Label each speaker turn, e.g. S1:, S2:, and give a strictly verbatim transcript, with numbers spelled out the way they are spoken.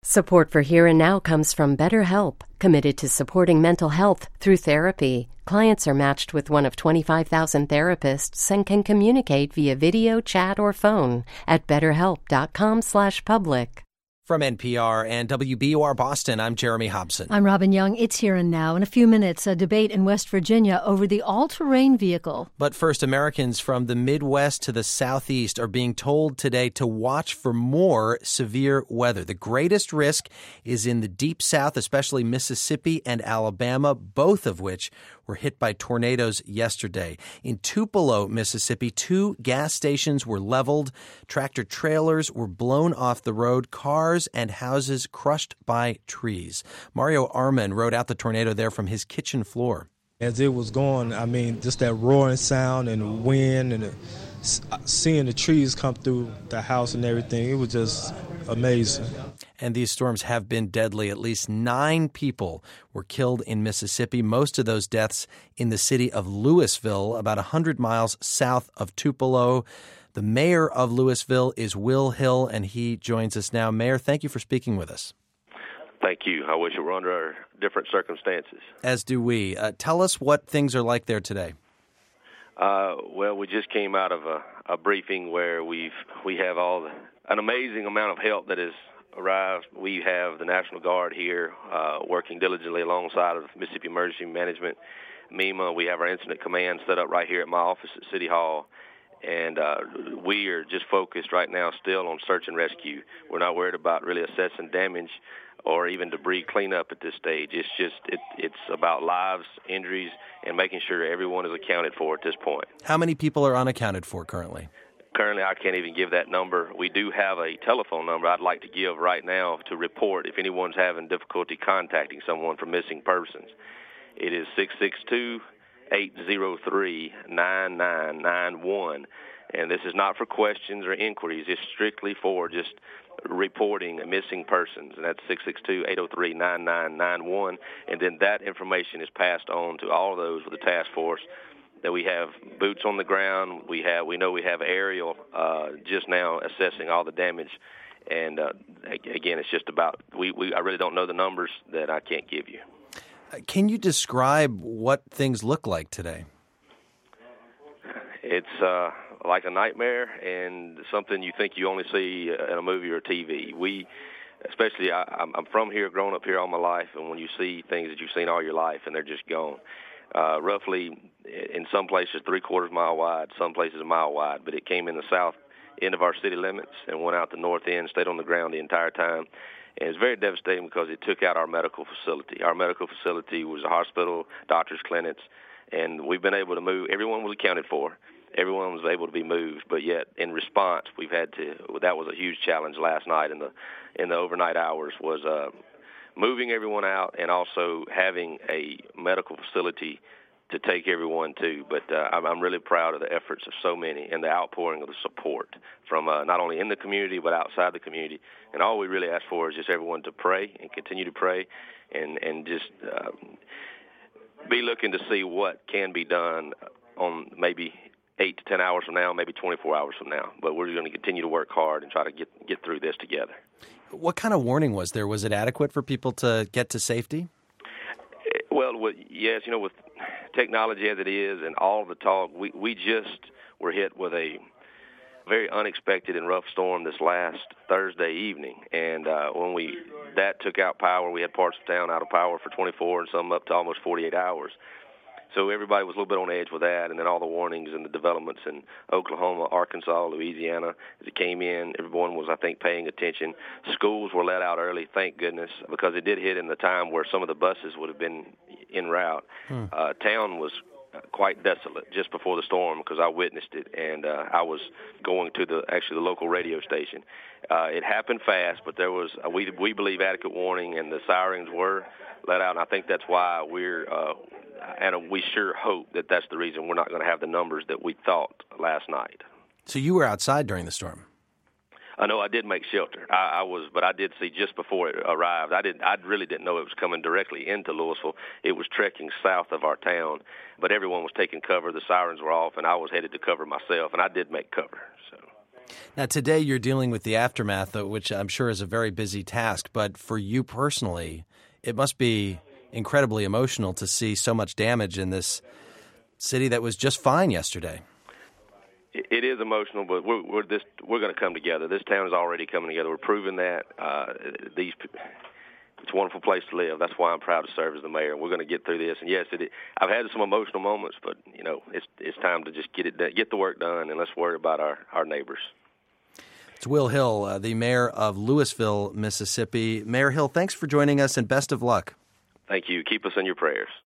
S1: Support for Here and Now comes from BetterHelp, committed to supporting mental health through therapy. Clients are matched with one of twenty-five thousand therapists and can communicate via video, chat, or phone at betterhelp.com slash public.
S2: From N P R and W B U R Boston, I'm Jeremy Hobson.
S3: I'm Robin Young. It's Here and Now. In a few minutes, a debate in West Virginia over the all-terrain vehicle.
S2: But first, Americans from the Midwest to the Southeast are being told today to watch for more severe weather. The greatest risk is in the Deep South, especially Mississippi and Alabama, both of which were hit by tornadoes yesterday. In Tupelo, Mississippi, two gas stations were leveled. Tractor trailers were blown off the road. Cars and houses crushed by trees. Mario Arman rode out the tornado there from his kitchen floor.
S4: As it was going, I mean, just that roaring sound and the wind and the, seeing the trees come through the house and everything, it was just amazing.
S2: And these storms have been deadly. At least nine people were killed in Mississippi, most of those deaths in the city of Louisville, about one hundred miles south of Tupelo. The mayor of Louisville is Will Hill, and he joins us now. Mayor, thank you for speaking with us.
S5: Thank you. I wish it were under different circumstances.
S2: As do we. Uh, tell us what things are like there today.
S5: Uh, well, we just came out of a, a briefing where we've we have all the, an amazing amount of help that has arrived. We have the National Guard here uh, working diligently alongside of Mississippi Emergency Management, MEMA. We have our incident command set up right here at my office at City Hall. And uh, we are just focused right now still on search and rescue. We're not worried about really assessing damage or even debris cleanup at this stage. It's just it, it's about lives, injuries, and making sure everyone is accounted for at this point.
S2: How many people are unaccounted for currently?
S5: Currently, I can't even give that number. We do have a telephone number I'd like to give right now to report if anyone's having difficulty contacting someone for missing persons. It is six six two, eight zero three, nine nine nine one. And this is not for questions or inquiries. It's strictly for just reporting missing persons. And that's six six two, eight zero three, nine nine nine one. And then that information is passed on to all of those with the task force. That we have boots on the ground. We have, we know we have aerial uh, just now assessing all the damage. And uh, again, it's just about we, we. I really don't know the numbers that I can't give you.
S2: Can you describe what things look like today?
S5: It's uh, like a nightmare and something you think you only see in a movie or T V. We, especially, I, I'm from here, grown up here all my life, and when you see things that you've seen all your life and they're just gone. Uh, roughly, in some places, three quarters mile wide, some places a mile wide, but it came in the south end of our city limits and went out the north end, stayed on the ground the entire time. And it's very devastating because it took out our medical facility. Our medical facility was a hospital, doctors' clinics, and we've been able to move. Everyone was accounted for. Everyone was able to be moved, but yet in response, we've had to. That was a huge challenge last night in the in the overnight hours was uh, moving everyone out and also having a medical facility to take everyone to. But uh, I'm, I'm really proud of the efforts of so many and the outpouring of the support from uh, not only in the community but outside the community. And all we really ask for is just everyone to pray and continue to pray and, and just uh, be looking to see what can be done on maybe eight to ten hours from now, maybe twenty-four hours from now. But we're going to continue to work hard and try to get, get through this together.
S2: What kind of warning was there? Was it adequate for people to get to safety?
S5: Well, with, yes, you know, with technology as it is and all the talk, we, we just were hit with a very unexpected and rough storm this last Thursday evening. And uh, when we that took out power, we had parts of town out of power for twenty-four and some up to almost forty-eight hours. So everybody was a little bit on edge with that, and then all the warnings and the developments in Oklahoma, Arkansas, Louisiana, as it came in, everyone was, I think, paying attention. Schools were let out early, thank goodness, because it did hit in the time where some of the buses would have been en route. Hmm. Uh, town was quite desolate just before the storm because I witnessed it, and uh, I was going to the actually the local radio station. Uh, it happened fast, but there was uh, we we believe adequate warning, and the sirens were let out, and I think that's why we're uh, and we sure hope that that's the reason we're not going to have the numbers that we thought last night.
S2: So you were outside during the storm?
S5: I know I did make shelter. I, I was, but I did see just before it arrived. I didn't. I really didn't know it was coming directly into Louisville. It was trekking south of our town, but everyone was taking cover. The sirens were off, and I was headed to cover myself, and I did make cover. So
S2: Now, today you're dealing with the aftermath, which I'm sure is a very busy task. But for you personally, it must be incredibly emotional to see so much damage in this city that was just fine yesterday.
S5: It is emotional, but we're we're, this, we're going to come together. This town is already coming together. We're proving that. Uh, these it's a wonderful place to live. That's why I'm proud to serve as the mayor. We're going to get through this. And yes, it, I've had some emotional moments, but you know, it's it's time to just get it done, get the work done, and let's worry about our, our neighbors.
S2: It's Will Hill, uh, the mayor of Louisville, Mississippi. Mayor Hill, thanks for joining us, and best of luck.
S5: Thank you. Keep us in your prayers.